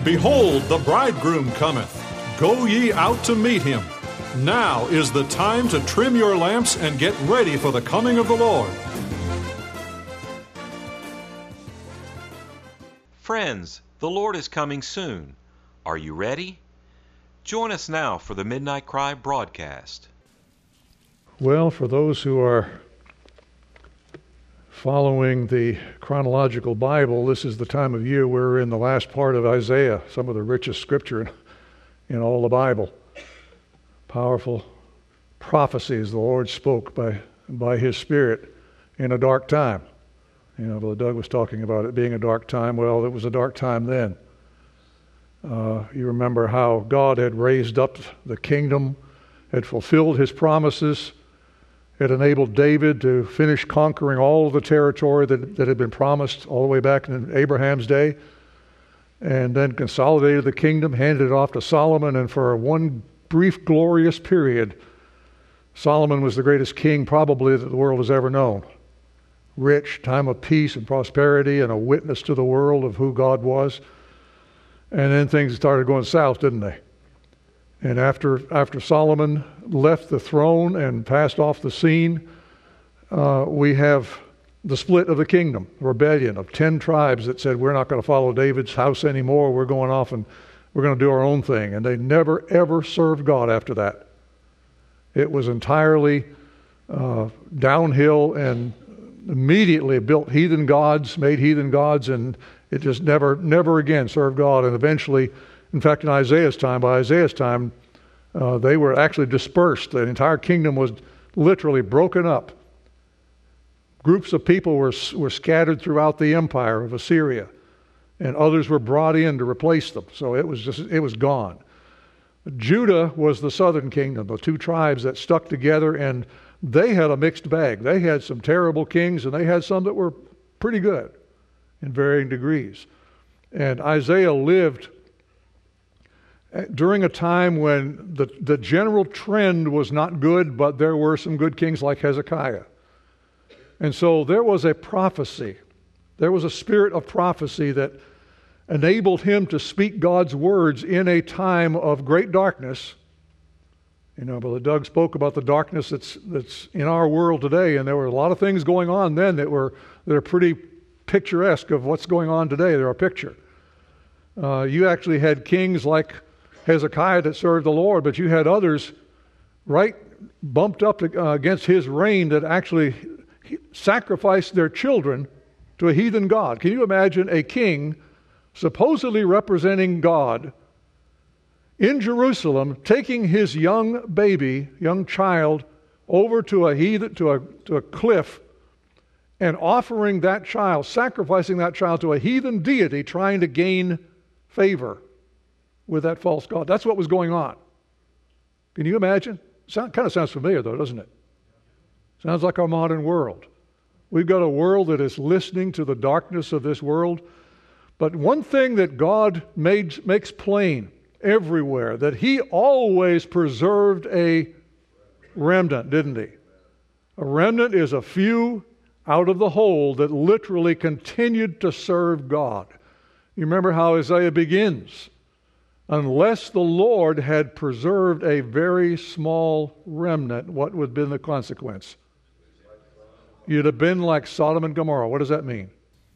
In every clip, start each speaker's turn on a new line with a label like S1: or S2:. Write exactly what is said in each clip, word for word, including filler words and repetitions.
S1: Behold, the bridegroom cometh. Go ye out to meet him. Now is the time to trim your lamps and get ready for the coming of the Lord.
S2: Friends, the Lord is coming soon. Are you ready? Join us now for the Midnight Cry broadcast.
S3: Well, for those who are following the chronological Bible, this is the time of year we're in the last part of Isaiah, some of the richest scripture in, in all the Bible. Powerful prophecies the Lord spoke by, by His Spirit in a dark time. You know, Brother Doug was talking about it being a dark time. Well, it was a dark time then. Uh, you remember how God had raised up the kingdom, had fulfilled His promises, had enabled David to finish conquering all of the territory that, that had been promised all the way back in Abraham's day, and then consolidated the kingdom, handed it off to Solomon, and for one brief, glorious period, Solomon was the greatest king probably that the world has ever known. Rich, time of peace and prosperity, and a witness to the world of who God was. And then things started going south, didn't they? And after after Solomon left the throne and passed off the scene, uh, we have the split of the kingdom, rebellion of ten tribes that said, we're not going to follow David's house anymore, we're going off and we're going to do our own thing. And they never, ever served God after that. It was entirely uh, downhill, and immediately built heathen gods, made heathen gods, and it just never, never again served God. And eventually, in fact, in Isaiah's time, by Isaiah's time, uh, they were actually dispersed. The entire kingdom was literally broken up. Groups of people were were scattered throughout the empire of Assyria, and others were brought in to replace them. So it was just it was gone. Judah was the southern kingdom, the two tribes that stuck together, and they had a mixed bag. They had some terrible kings, and they had some that were pretty good in varying degrees. And Isaiah lived during a time when the, the general trend was not good, but there were some good kings like Hezekiah. And so there was a prophecy. There was a spirit of prophecy that enabled him to speak God's words in a time of great darkness. You know, Brother Doug spoke about the darkness that's that's in our world today, and there were a lot of things going on then that were that are pretty picturesque of what's going on today. They're a picture. Uh, you actually had kings like Hezekiah that served the Lord, but you had others right bumped up to, uh, against his reign that actually sacrificed their children to a heathen god. Can you imagine a king supposedly representing God in Jerusalem taking his young baby, young child, over to a heathen, to a to a cliff, and offering that child, sacrificing that child to a heathen deity, trying to gain favor with that false god? That's what was going on. Can you imagine? Sound, kind of sounds familiar, though, doesn't it? Sounds like our modern world. We've got a world that is listening to the darkness of this world. But one thing that God made, makes plain everywhere, that He always preserved a remnant, didn't He? A remnant is a few out of the whole that literally continued to serve God. You remember how Isaiah begins. Unless the Lord had preserved a very small remnant, what would have been the consequence? You'd have been like Sodom and Gomorrah. What does that mean?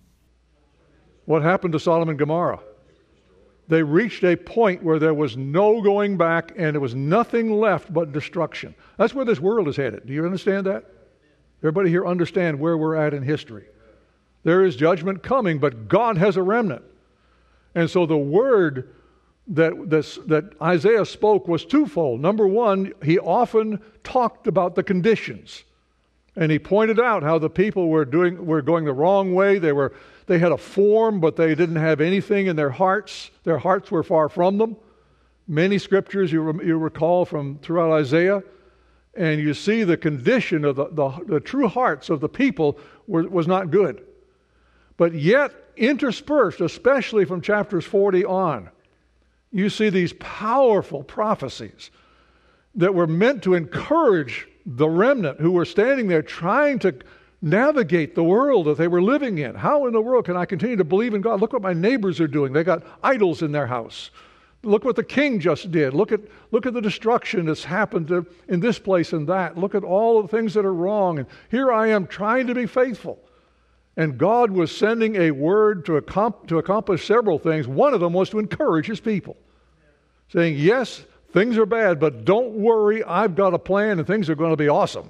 S3: What happened to Sodom and Gomorrah? They reached a point where there was no going back, and there was nothing left but destruction. That's where this world is headed. Do you understand that? Everybody here understand where we're at in history. There is judgment coming, but God has a remnant. And so the word that, this, that Isaiah spoke was twofold. Number one, he often talked about the conditions. And he pointed out how the people were doing were going the wrong way. They were they had a form, but they didn't have anything in their hearts. Their hearts were far from them. Many scriptures you, re, you recall from throughout Isaiah, and you see the condition of the, the, the true hearts of the people were, was not good. But yet, interspersed, especially from chapters forty on, you see these powerful prophecies that were meant to encourage the remnant who were standing there trying to navigate the world that they were living in. How in the world can I continue to believe in God? Look what my neighbors are doing. They got idols in their house. Look what the king just did. Look at look at the destruction that's happened to, in this place and that. Look at all the things that are wrong. And here I am trying to be faithful. And God was sending a word to, accom- to accomplish several things. One of them was to encourage his people, saying, yes, things are bad, but don't worry, I've got a plan and things are going to be awesome.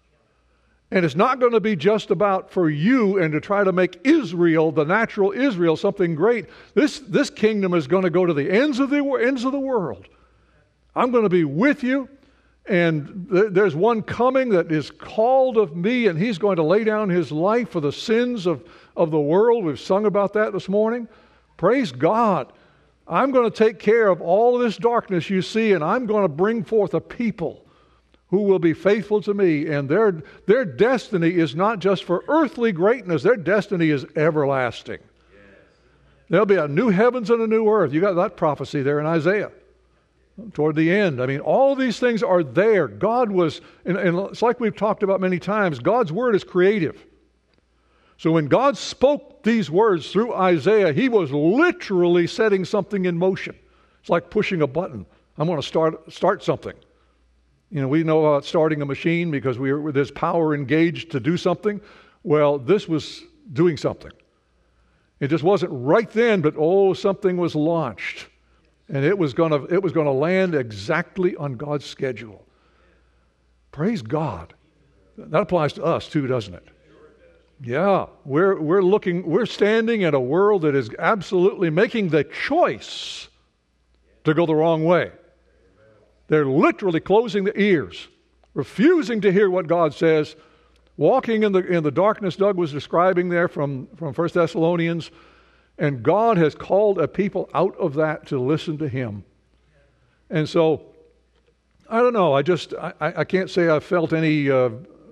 S3: And it's not going to be just about for you and to try to make Israel, the natural Israel, something great. This, this kingdom is going to go to the ends of the ends of the world. I'm going to be with you, and th- there's one coming that is called of me, and he's going to lay down his life for the sins of, of the world. We've sung about that this morning. Praise God. I'm going to take care of all of this darkness you see, and I'm going to bring forth a people who will be faithful to me, and their their destiny is not just for earthly greatness. Their destiny is everlasting. Yes. There'll be a new heavens and a new earth. You got that prophecy there in Isaiah toward the end. I mean, all these things are there. God was, and, and it's like we've talked about many times, God's word is creative. So when God spoke these words through Isaiah, he was literally setting something in motion. It's like pushing a button. I'm going to start start something. You know, we know about starting a machine because we are, there's power engaged to do something. Well, this was doing something. It just wasn't right then, but oh, something was launched, and it was gonna it was gonna land exactly on God's schedule. Praise God. That applies to us too, doesn't it? Yeah, we're we're looking, we're standing in a world that is absolutely making the choice to go the wrong way. They're literally closing their ears, refusing to hear what God says, walking in the in the darkness Doug was describing there from, from First Thessalonians, and God has called a people out of that to listen to him. And so, I don't know, I just, I, I can't say I've felt any uh,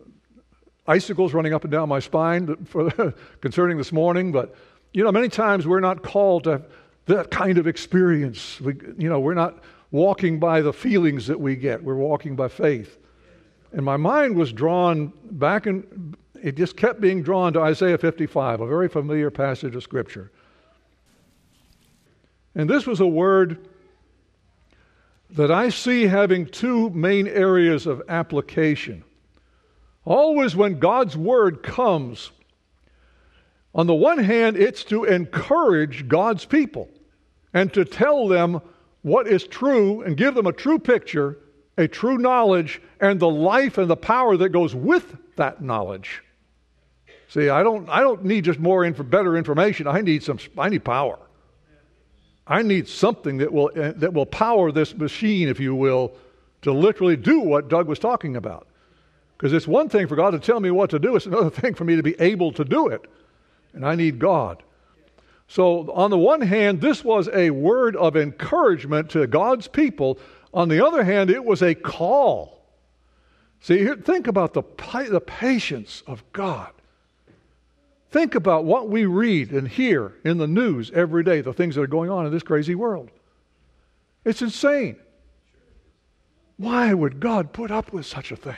S3: icicles running up and down my spine for, concerning this morning, but, you know, many times we're not called to that kind of experience. We, you know, we're not walking by the feelings that we get. We're walking by faith. And my mind was drawn back, and it just kept being drawn to Isaiah fifty-five, a very familiar passage of Scripture. And this was a word that I see having two main areas of application. Always when God's word comes, on the one hand, it's to encourage God's people and to tell them what is true and give them a true picture, a true knowledge, and the life and the power that goes with that knowledge. See, I don't I don't need just more inf- better information. I need some I need power. I need something that will uh, that will power this machine, if you will, to literally do what Doug was talking about. Because it's one thing for God to tell me what to do, it's another thing for me to be able to do it. And I need God. So on the one hand, this was a word of encouragement to God's people. On the other hand, it was a call. See, here, think about the, the patience of God. Think about what we read and hear in the news every day, the things that are going on in this crazy world. It's insane. Why would God put up with such a thing?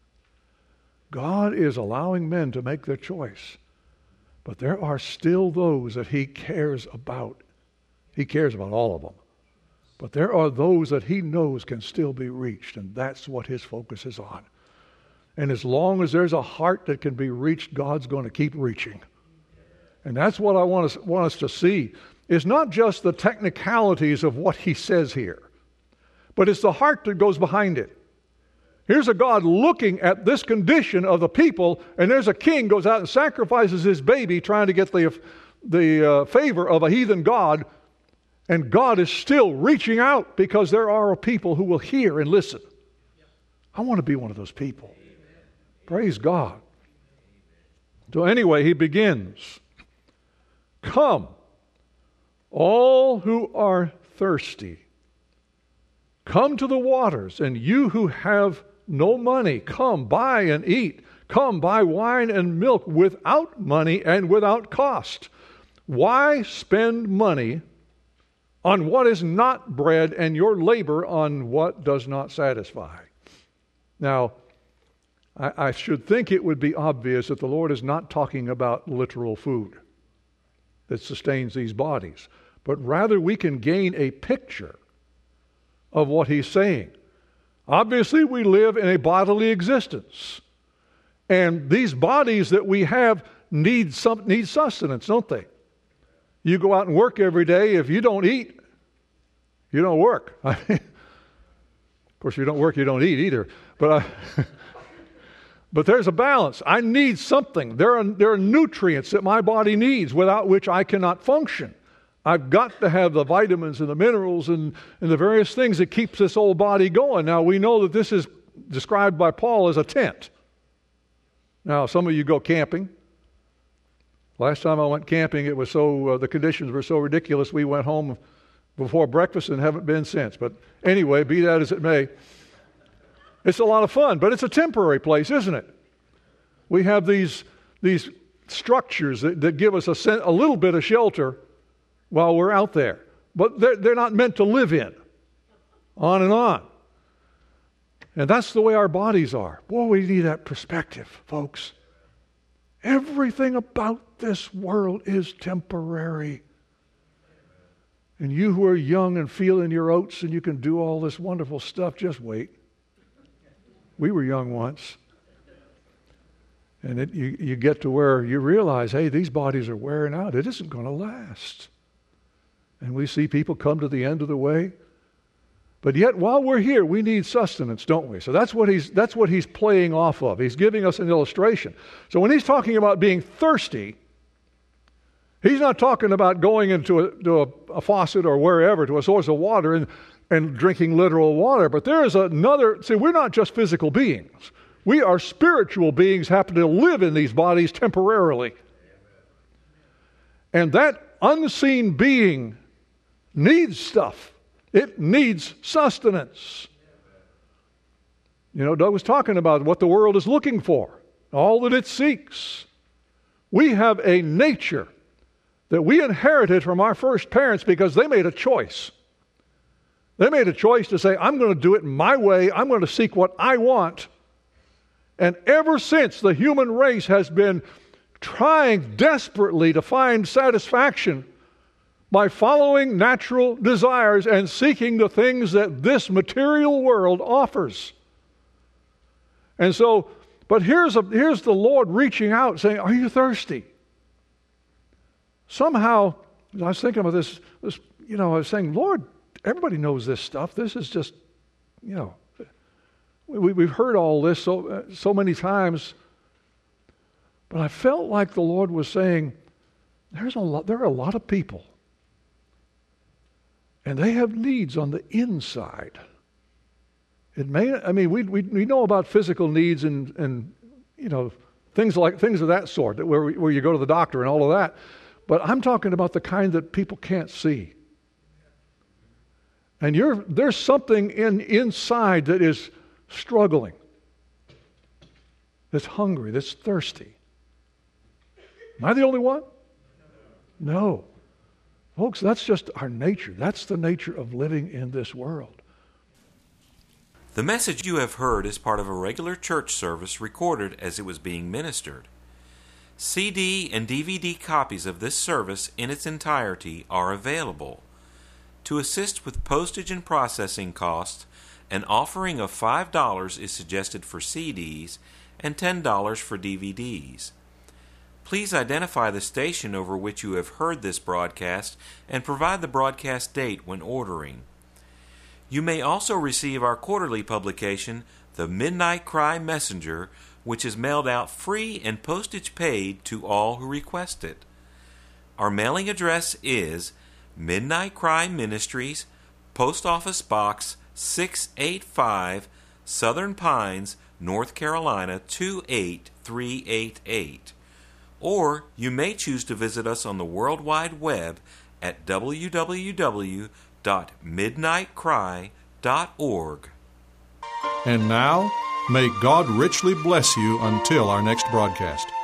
S3: God is allowing men to make their choice. But there are still those that he cares about. He cares about all of them. But there are those that he knows can still be reached, and that's what his focus is on. And as long as there's a heart that can be reached, God's going to keep reaching. And that's what I want us, want us to see. It's not just the technicalities of what he says here, but it's the heart that goes behind it. Here's a God looking at this condition of the people, and there's a king goes out and sacrifices his baby trying to get the, the uh, favor of a heathen god, and God is still reaching out because there are people who will hear and listen. I want to be one of those people. Praise God. So anyway, he begins. Come, all who are thirsty, come to the waters, and you who have no money, come buy and eat. Come buy wine and milk without money and without cost. Why spend money on what is not bread and your labor on what does not satisfy? Now, I, I should think it would be obvious that the Lord is not talking about literal food that sustains these bodies, but rather we can gain a picture of what he's saying. Obviously, we live in a bodily existence, and these bodies that we have need some need sustenance, don't they? You go out and work every day. If you don't eat, you don't work. I mean, of course, if you don't work, you don't eat either. But I, but there's a balance. I need something. There are there are nutrients that my body needs without which I cannot function. I've got to have the vitamins and the minerals and, and the various things that keeps this old body going. Now, we know that this is described by Paul as a tent. Now, some of you go camping. Last time I went camping, it was so uh, the conditions were so ridiculous, we went home before breakfast and haven't been since. But anyway, be that as it may, it's a lot of fun, but it's a temporary place, isn't it? We have these, these structures that, that give us a, sen- a little bit of shelter while we're out there. But they're, they're not meant to live in. On and on. And that's the way our bodies are. Boy, we need that perspective, folks. Everything about this world is temporary. And you who are young and feeling your oats and you can do all this wonderful stuff, just wait. We were young once. And it, you, you get to where you realize, hey, these bodies are wearing out. It isn't going to last. And we see people come to the end of the way. But yet, while we're here, we need sustenance, don't we? So that's what he's that's what he's playing off of. He's giving us an illustration. So when he's talking about being thirsty, he's not talking about going into a, to a, a faucet or wherever, to a source of water and, and drinking literal water. But there is another, see, we're not just physical beings. We are spiritual beings happen to live in these bodies temporarily. And that unseen being needs stuff. It needs sustenance. You know, Doug was talking about what the world is looking for, all that it seeks. We have a nature that we inherited from our first parents because they made a choice. They made a choice to say, I'm going to do it my way. I'm going to seek what I want. And ever since, the human race has been trying desperately to find satisfaction by following natural desires and seeking the things that this material world offers. And so, but here's a, here's the Lord reaching out saying, are you thirsty? Somehow, I was thinking about this, this, you know, I was saying, Lord, everybody knows this stuff. This is just, you know, we, we've heard all this so, uh, so many times. But I felt like the Lord was saying, there's a lot, there are a lot of people, and they have needs on the inside. It may, I mean, we we, we know about physical needs and, and you know, things like things of that sort, that where, where you go to the doctor and all of that. But I'm talking about the kind that people can't see. And you're there's something in inside that is struggling, that's hungry, that's thirsty. Am I the only one? No. Folks, that's just our nature. That's the nature of living in this world.
S2: The message you have heard is part of a regular church service recorded as it was being ministered. C D and D V D copies of this service in its entirety are available. To assist with postage and processing costs, an offering of five dollars is suggested for C Ds and ten dollars for D V Ds. Please identify the station over which you have heard this broadcast and provide the broadcast date when ordering. You may also receive our quarterly publication, The Midnight Cry Messenger, which is mailed out free and postage paid to all who request it. Our mailing address is Midnight Cry Ministries, Post Office Box six eighty-five, Southern Pines, North Carolina two eight three eight eight. Or you may choose to visit us on the World Wide Web at w w w dot midnight cry dot org.
S1: And now, may God richly bless you until our next broadcast.